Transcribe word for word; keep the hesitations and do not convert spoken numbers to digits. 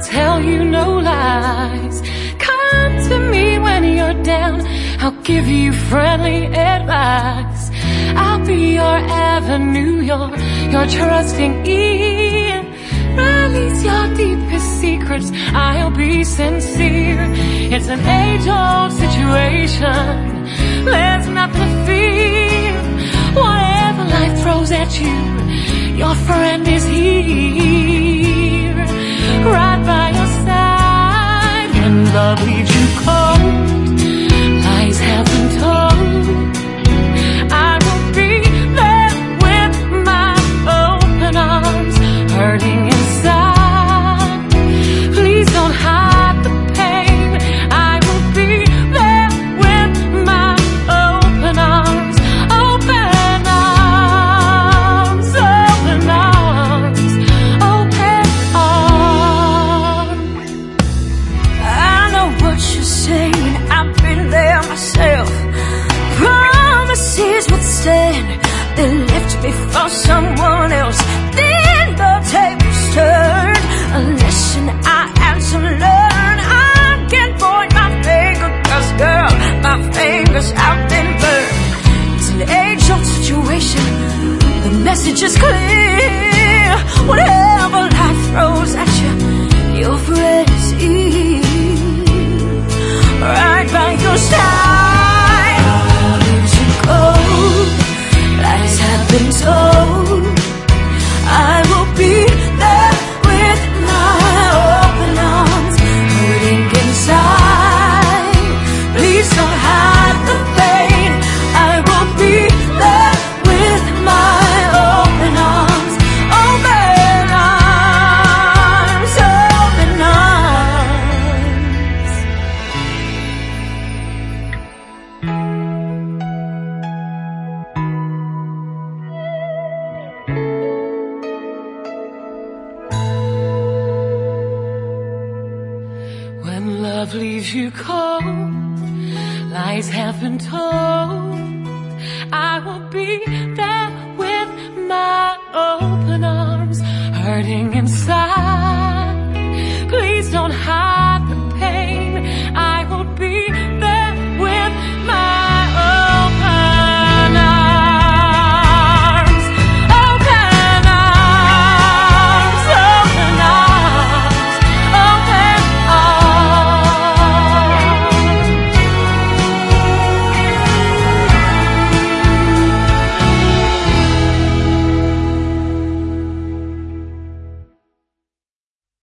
tell you no lies. Come to me when you're down, I'll give you friendly advice. I'll be your avenue, your, your trusting ear. Release your deepest secrets, I'll be sincere. It's an age-old situation, there's nothing to fear. Whatever life throws at you, your friend is here, right by your side. When love leaves you cold, lies have been told, I will be there with my open arms, hurting inside. Please don't hide the pain, I will be there with my open arms, open arms, open arms, open arms. I know what you're saying, I've been there myself. Promises would stand, they left before someone else. Then the tables turned, a lesson I had to learn. I can't point my finger, cause girl, my fingers have been burned. It's an age-old situation, the message is clear. Whatever life throws at you, your friend is here, right by your side. Love leaves you cold, lies have been told, I will be there with my open arms, hurting inside. Please don't hide the pain, I will be there with my open arms, open arms, open When love leaves you cold, lies have been told, I will be there with my open arms, hurting